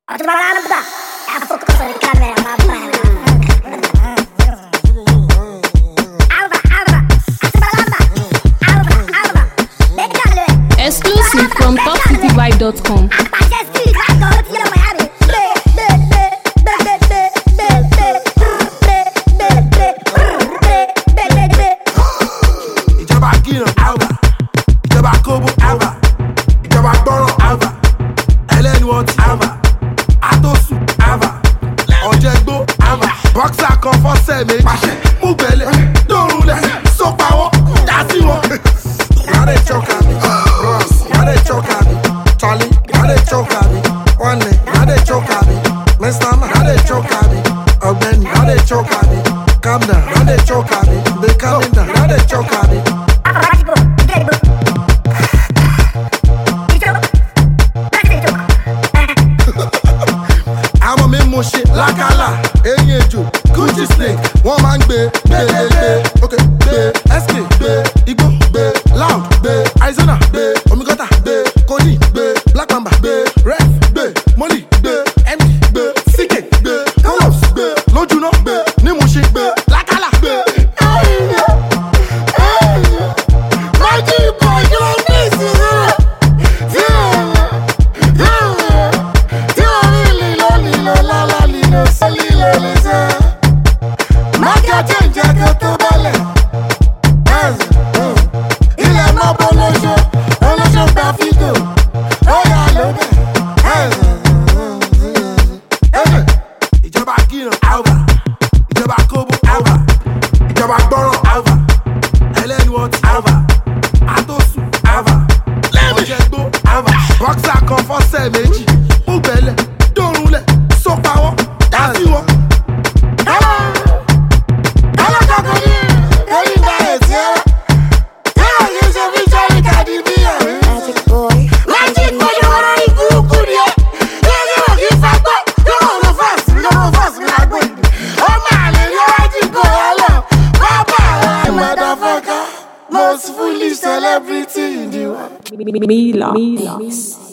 Exclusive from topcityvibe.com. Boxer kan fọ́sẹ̀ méjì, mú gbẹ̀lẹ̀, dòrùlẹ̀, sọ́pàwọ́, dásíwọ́. Now they choke at me, Ross, now they choke at me, Charlie, now they choke at me, One leg, now they choke at me, Mr. Man, now they choke at me, Ogbeni, now they choke at me, calm down, now they choke at me, they coming down, now they choke at me. I'm a memo shit, Lakala, Enyeju, Gucci snake, one man be, okay, be, SK, be, Igbo, be, Loud, be, Arizona, be, Omigota, be, Kodi, be, Black Mamba, be, Ref, be, Molly, be, MD, be, CK, be, Colops, be, Lojuno, be, Nimushi, be, Lakala, be. Magic boy, you don't miss it. Ìjọba Gíran Alva, ìjọba Kobo Alva, ìjọba Gbọ́ràn Alva, ẹlẹ́nu ọtí Alva, Àtòsù Alva, ọ̀jẹ̀gbó Alva, Boxer kan fọ́sẹ̀ méjì, mú gbẹ̀lẹ̀, dòrùlẹ̀, sọ́pàwọ́, dásíwọ́. Most foolish celebrity in the world. Mila.